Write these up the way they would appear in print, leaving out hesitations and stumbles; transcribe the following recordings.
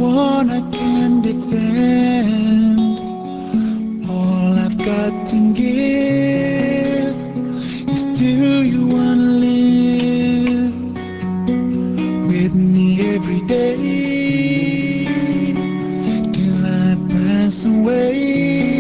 one I can defend. All I've got to give is, do you wanna live with me every day till I pass away?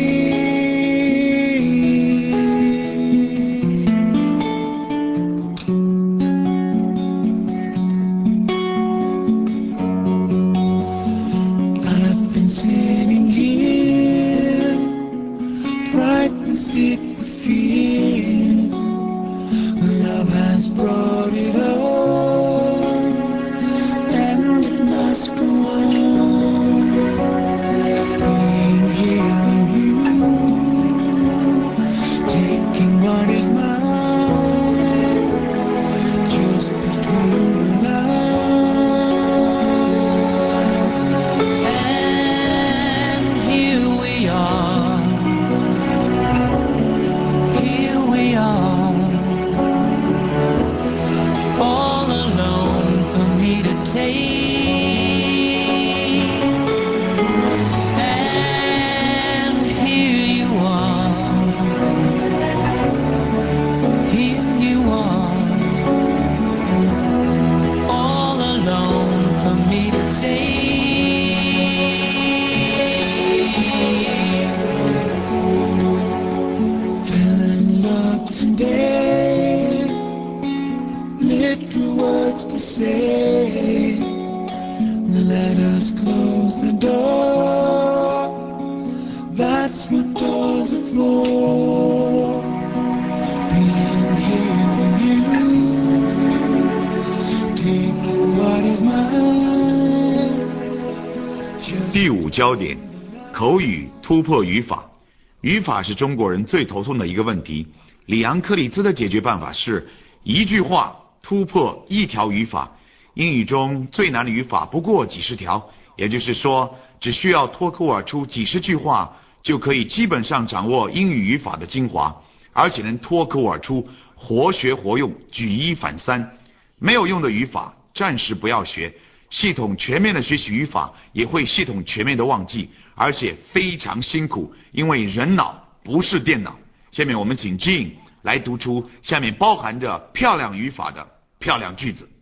第五焦点，口语突破语法。语法是中国人最头痛的一个问题。里昂·克里兹的解决办法是一句话突破一条语法。英语中最难的语法不过几十条，也就是说，只需要脱口而出几十句话，就可以基本上掌握英语语法的精华，而且能脱口而出，活学活用，举一反三。没有用的语法暂时不要学，系统全面的学习语法也会系统全面的忘记，而且非常辛苦，因为人脑不是电脑。下面我们请 Jean 来读出下面包含着漂亮语法的漂亮句子。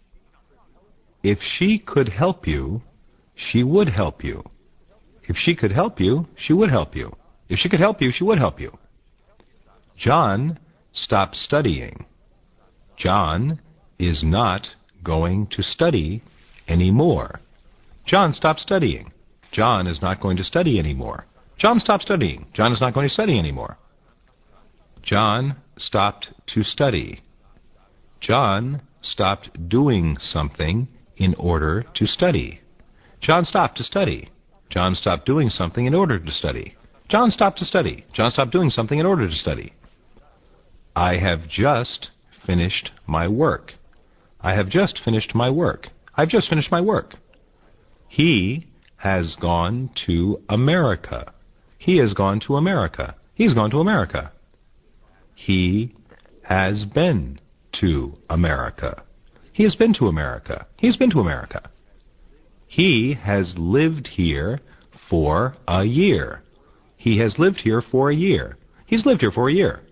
If she could help you, she would help you. If she could help you, she would help you. If she could help you, she would help you. John stopped studying. John is not going to study anymore. John stopped studying. John is not going to study anymore. John stopped studying. John is not going to study anymore. John stopped to study. John stopped doing something in order to study. John stopped to study. John stopped doing something in order to study. John stopped to study. John stopped doing something in order to study. I have just finished my work. I have just finished my work. I've just finished my work. He has gone to America. He has gone to America. He's gone to America. He has been to America. He has been to America. He's been to America. He has lived here for a year. He has lived here for a year. He's lived here for a year.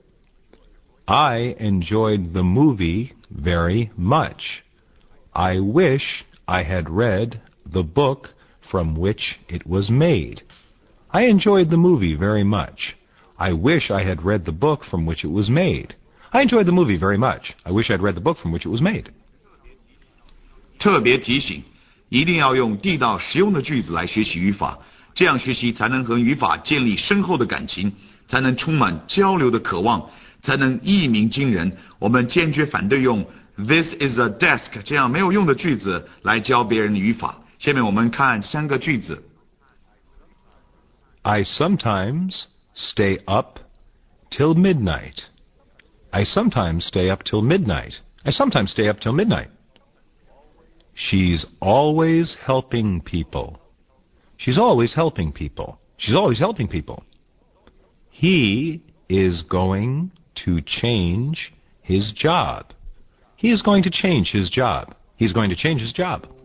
I enjoyed the movie very much. I wish I had read the book from which it was made. I enjoyed the movie very much. I wish I had read the book from which it was made. I enjoyed the movie very much. I wish I had read the book from which it was made. 特别提醒，一定要用地道实用的句子来学习语法，这样学习才能和语法建立深厚的感情，才能充满交流的渴望，才能一鸣惊人。我们坚决反对用 This is a desk 这样没有用的句子来教别人的语法。下面我们看3个句子。 I sometimes stay up till midnight. I sometimes stay up till midnight. I sometimes stay up till midnight. She's always helping people. She's always helping people. She's always helping people. He is going to change his job. He is going to change his job. He's going to change his job.